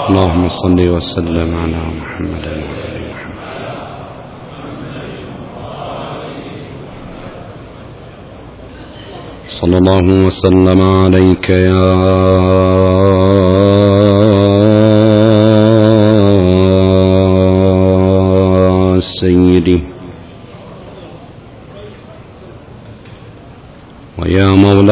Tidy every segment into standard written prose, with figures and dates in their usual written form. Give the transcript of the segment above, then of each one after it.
اللهم صل وسلم على محمد وعلى محمد. صلى الله وسلم عليك يا سيدي ويا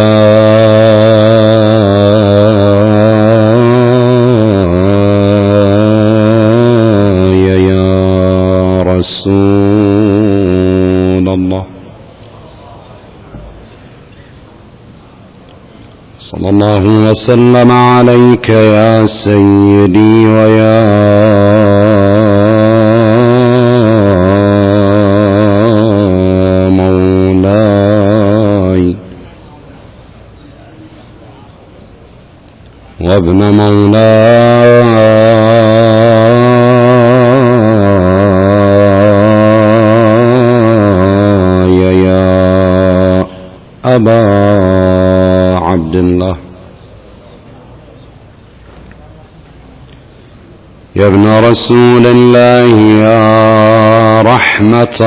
مولاي يا رسول الله. صلى الله وسلم عليك يا سيدي ويا وابن مولاي يا أبا عبد الله. يا ابن رسول الله يا رحمة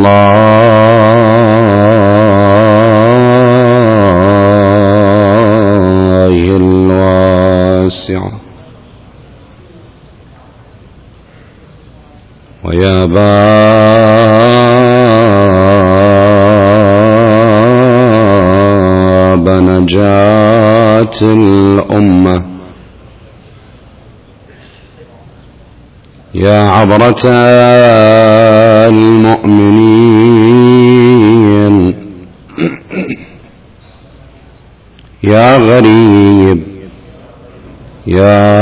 الله الواسعة. ويا باب نجاة الأمة. يا عبرة المؤمنين. يا غريب يا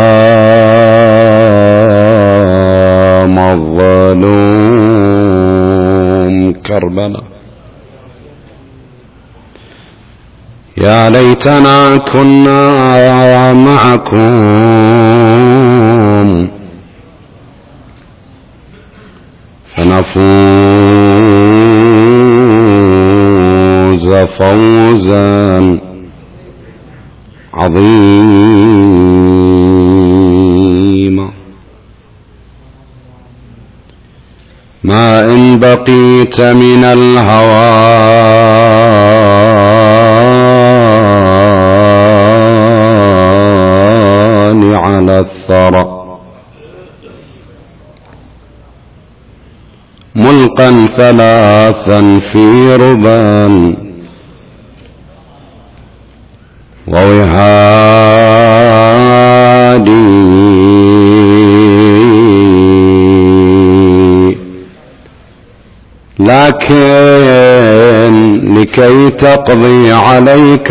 مظلوم كربلاء. يا ليتنا كنا معكم فنفوز فوزا عظيما. ما إن بقيت من الهوان على الثرى ملقا ثلاثا في ربان ووهادي لكن لكي تقضي عليك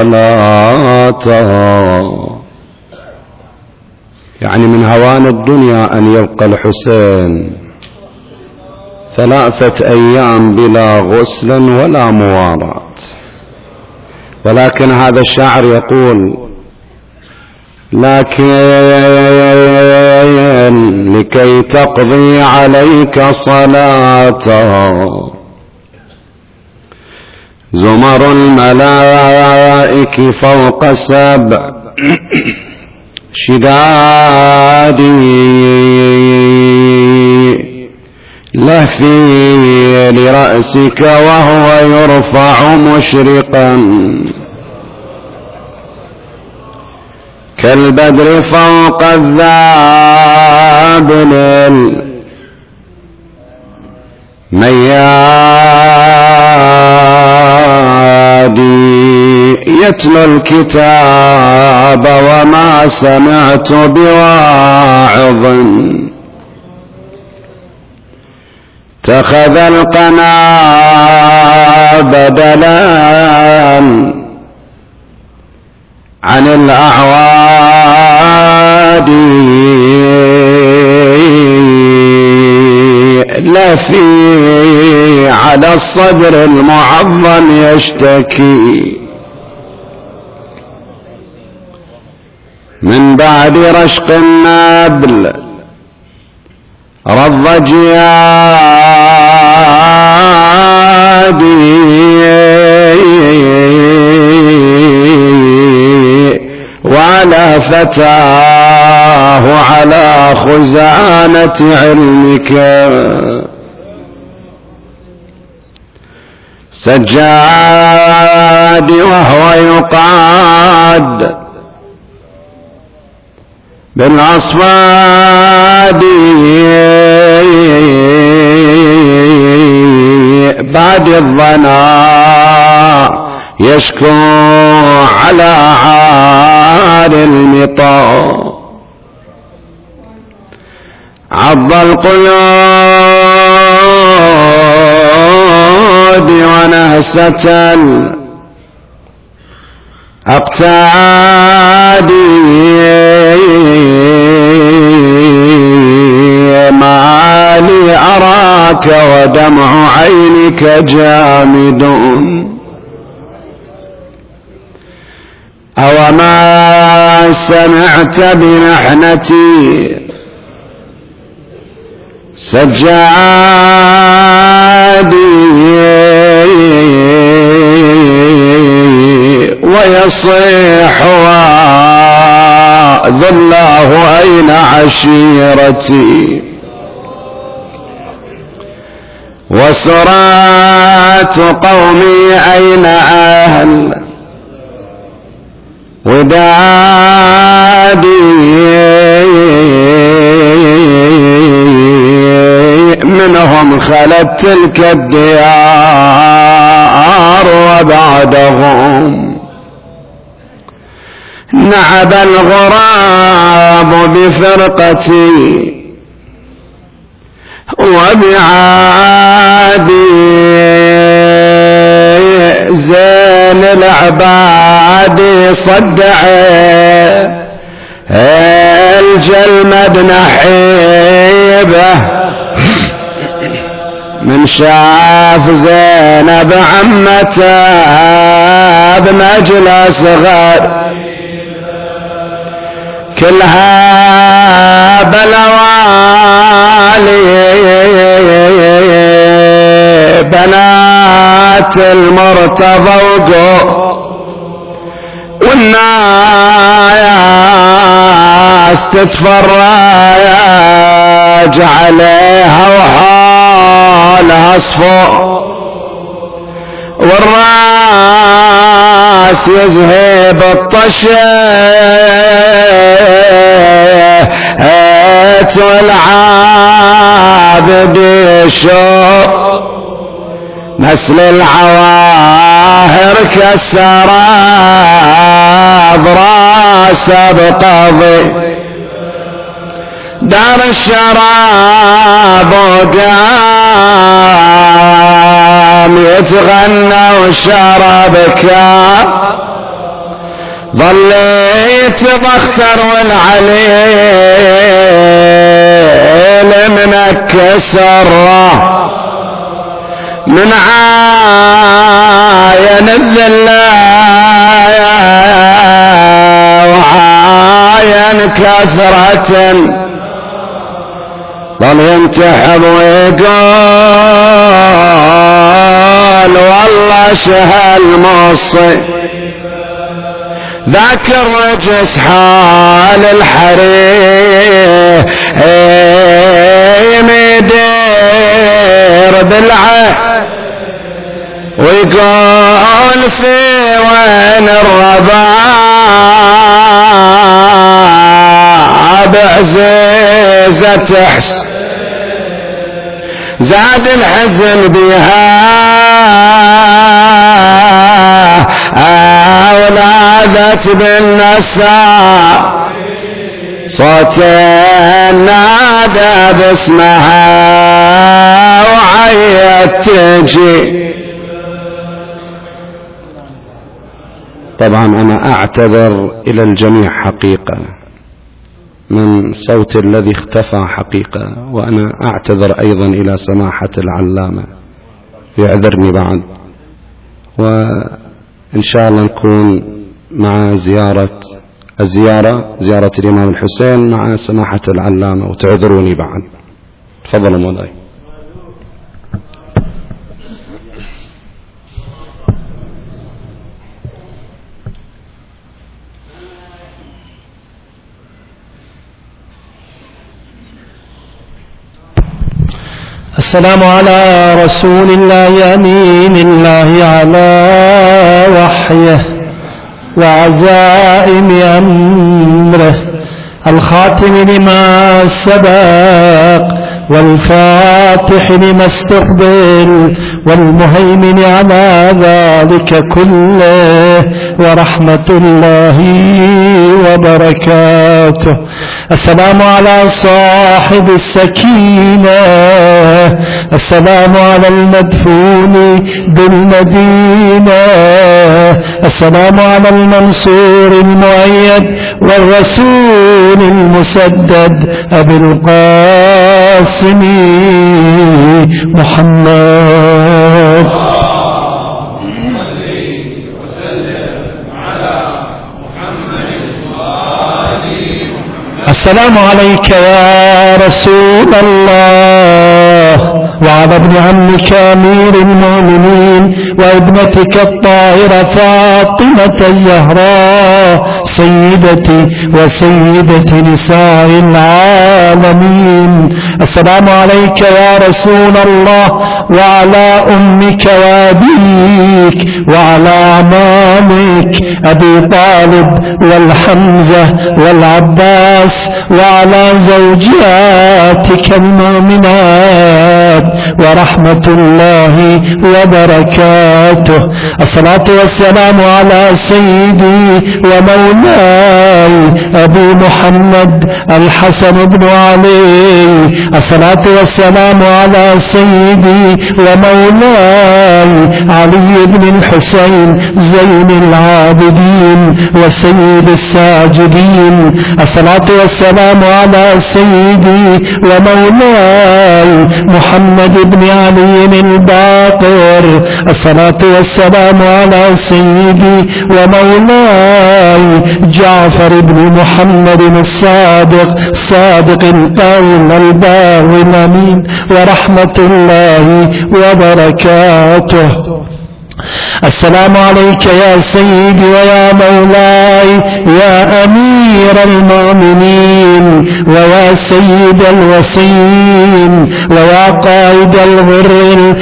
صلاتها، يعني من هوان الدنيا أن يبقى الحسين 3 أيام بلا غسل ولا موالاة. ولكن هذا الشاعر يقول لكن لكي تقضي عليك صلاتها زمر الملائك فوق 7 شداد لهفي لرأسك وهو يرفع مشرقا كالبدر فوق الذابل الميادي يتلو الكتاب وما سمعت بواعظ اتخذ القنا بدلا عن الأعواد لفي على الصدر المعظم يشتكي من بعد رشق النبل رض جيادي وعلى فتاه على خزانة علمك سجاد وهو يقاد بالأصفاد بعد الظنا يشكو على عار المطار عض القيود ونهسة الأقتاد ما لي أراك ودمع عينك جامد أو ما سمعت بمحنتي سجادي ويصيح ذا الله أين عشيرتي وسرات قومي أين أهل ودادي منهم خلت تلك الديار وبعدهم نعب الغراب بفرقتي وبعادي زين العباد صدعي الجلمد نحيبه من شاف زينب عمته بمجلس غير كلها بلوالي بنات المرتضى والناس تتفرج عليها وحالها صفو والراس يذهب الطشيت والعابد يشوق نسل العواهر كالسراب راس بقضي دار الشراب وقام يتغنى وشرب كان ظليت بختر والعليل منكسره من عاين الذلايا وعاين كثرة ظل ينتحب ويقول والله شهل مصي ذاك الرجس حال الحريم يدير بالعين ويقول في وين الرباب عزيزة حسن زاد الحزن بها أولادت بالنساء صوت نادى باسمها وعيت تجي. طبعا أنا أعتذر إلى الجميع حقيقة من صوت الذي اختفى حقيقة، وأنا أعتذر أيضا إلى سماحة العلامة يعذرني بعد، وإن شاء الله نكون مع زيارة الإمام الحسين مع سماحة العلامة، وتعذروني بعد. تفضلوا مولاي. السلام على رسول الله أمين الله على وحيه وعزائم أمره الخاتم لما سبق والفاتح لما استقبل والمهيمن على ذلك كله ورحمة الله وبركاته. السلام على صاحب السكينة، السلام على المدفون بالمدينة، السلام على المنصور المؤيد والرسول المسدد أبي القاسم محمد. السلام عليك يا رسول الله وعلى ابن عمك أمير المؤمنين وابنتك الطاهرة فاطمة الزهراء سيدتي وسيدة نساء العالمين. السلام عليك يا رسول الله وعلى أمك وأبيك وعلى أعمامك أبي طالب والحمزة والعباس وعلى زوجاتك المؤمنات ورحمة الله وبركاته. الصلاة والسلام على سيدي ومولاي أبي محمد الحسن بن علي. الصلاة والسلام على سيدي ومولاي علي بن الحسين زين العابدين وسيد الساجدين. الصلاة والسلام على سيدي ومولاي محمد بن علي الباقر. الصلاة والسلام على سيدي ومولاي جعفر بن محمد الصادق صادق القول الباغي الأمين ورحمة الله وبركاته. السلام عليك يا سيدي ويا مولاي يا أمير المؤمنين ويا سيد الوصين ويا قائد الغر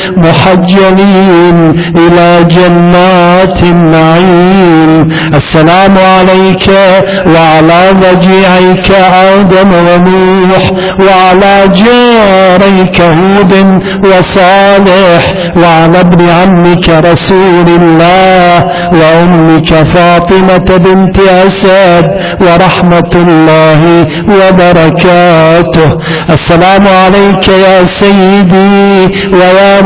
المحجلين إلى جنات النعيم. السلام عليك وعلى ضجيعيك آدم ونوح وعلى جاريك هود وصالح وعلى ابن عمك رسول الله وأمك فاطمة بنت أسد ورحمة الله وبركاته. السلام عليك يا سيدي ويا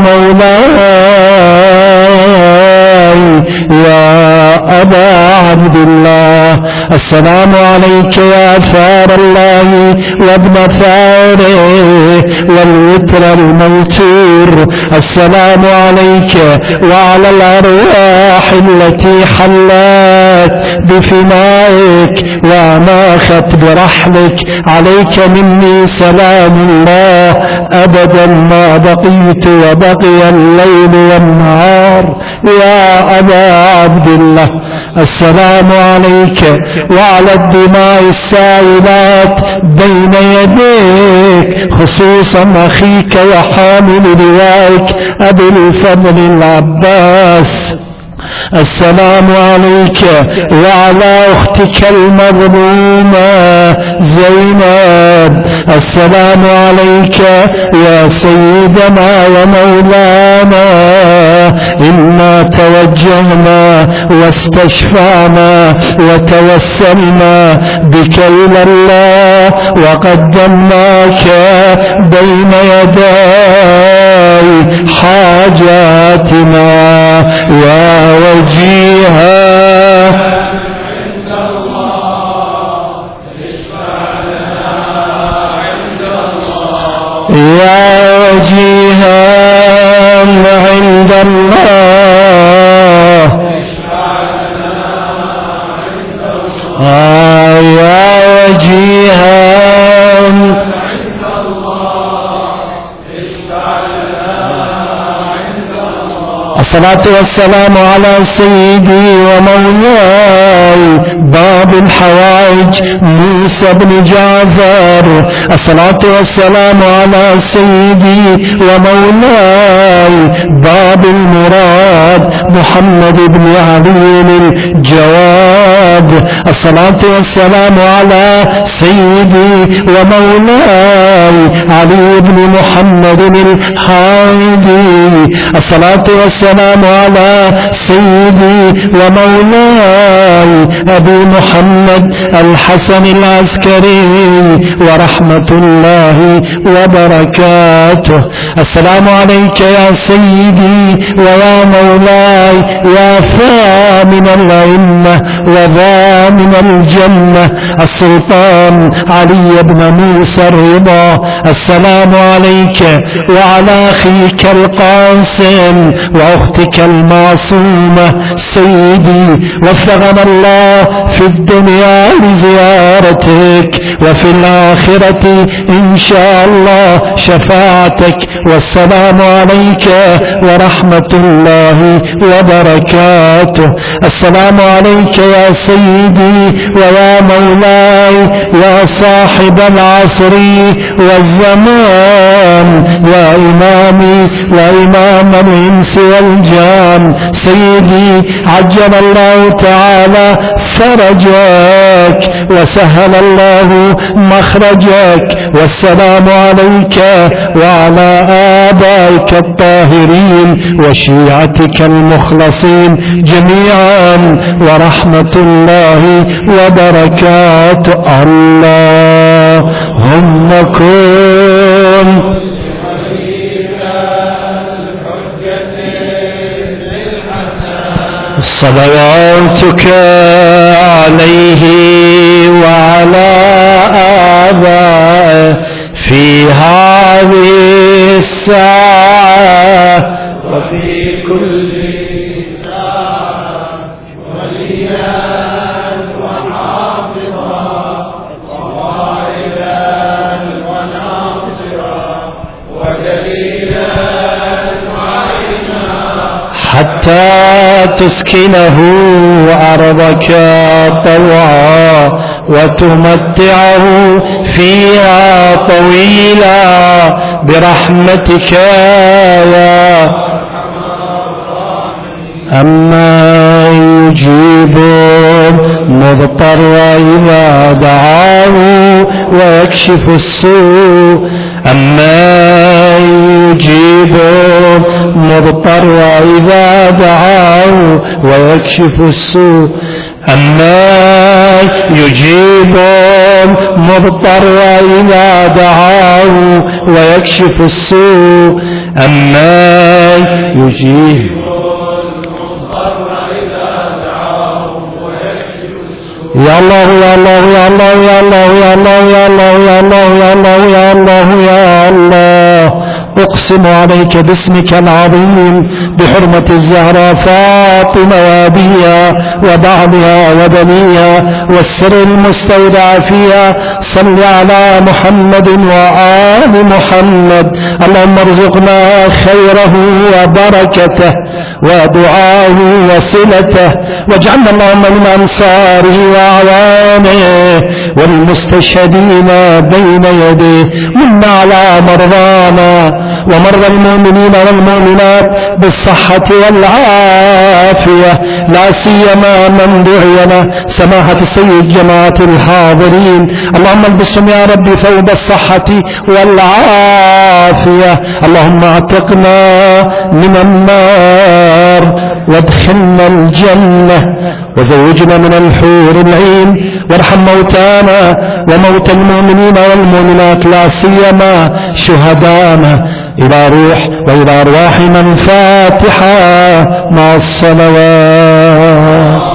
مولاي يا أبا عبد الله. السلام عليك يا ثار الله وابن ثاره والوتر الموتور. السلام عليك وعلى الأرواح التي حلت بفنائك وأناخت برحلك. عليك مني سلام الله أبدا ما بقيت وبقي الليل والنهار يا أبا عبد الله. السلام عليك وعلى الدماء السائلات بين يديك خصوصا أخيك وحامل لوائك أبي الفضل العباس. السلام عليك وعلى أختك المظلومة زينب. السلام عليك يا سيدنا ومولانا. إنا توجهنا واستشفعنا وتوسلنا بك إلى الله وقدمناك بين يدي حاجاتنا يا وجيها عند الله اشفع لنا عند الله يا وجيها عند الله اشفع لنا عند الله يا وجيها عند الله اشفع لنا عند الله. الصلاة والسلام على سيدي ومولاي باب الحوائج موسى بن جعفر. الصلاة والسلام على سيدي ومولاي باب المراد محمد بن علي الجواد. الصلاة والسلام على سيدي ومولاي علي بن محمد الحادي. الصلاة والسلام على سيدي ومولاي أبي محمد الحسن العسكري ورحمة الله وبركاته. السلام عليك يا سيدي ويا مولاي يا ثامن الأئمة وضامن الجنة السلطان علي بن موسى الرضا. السلام عليك وعلى أخيك القاسم وأختك المعصومة. سيدي وفقنا الله في الدنيا لزيارتك وفي الآخرة إن شاء الله شفاعتك. والسلام عليك ورحمة الله وبركاته. السلام عليك يا سيدي ويا مولاي يا صاحب العصر والزمان يا إمامي وإمام الإنس والجان. سيدي عجل الله تعالى فرجك وسهل الله مخرجك. والسلام عليك وعلى آبائك الطاهرين وشيعتك المخلصين جميعا ورحمة الله وبركاته. اللهم كن صلواتك عليه وعلى آبائه في هذه الساعة وفي كل ساعة وليا وحافظا وقائدا وناصرا ودليلا وعينا حتى تسكنه أرضك طوعا وتمتعه فيها طويلا برحمتك يا أما يجيب المضطر إذا دعاه ويكشف السوء. أما يجيب المضطر إذا دعاه ويكشف السوء. أما يجيب المضطر إذا دعاه ويكشف السوء. أما يجيب يا الله يا الله يا الله يا الله يا الله يا الله يا الله يا الله يا الله يا الله. أقسم عليك باسمك العظيم بحرمة الزهراء فاطمة وأبيها وبعضها وبنيها والسر المستودع فيها. صل على محمد وآل محمد. اللهم ارزقنا خيره وبركته ودعاه وصلته واجعلنا اللهم من أنصاره وأعوانه والمستشهدين بين يديه. من على مرضانا ومرضى المؤمنين والمؤمنات بالصحة والعافية لا سيما من دعي له سماحة السيد جماعة الحاضرين. اللهم البسهم يا رب ثوب الصحة والعافية. اللهم اعتقنا من النار وادخلنا الجنة وزوجنا من الحور العين. وارحم موتانا وموتى المؤمنين والمؤمنات لا سيما شهدانا إلى روح وإلى أرواح من فاتحة مع الصلوات.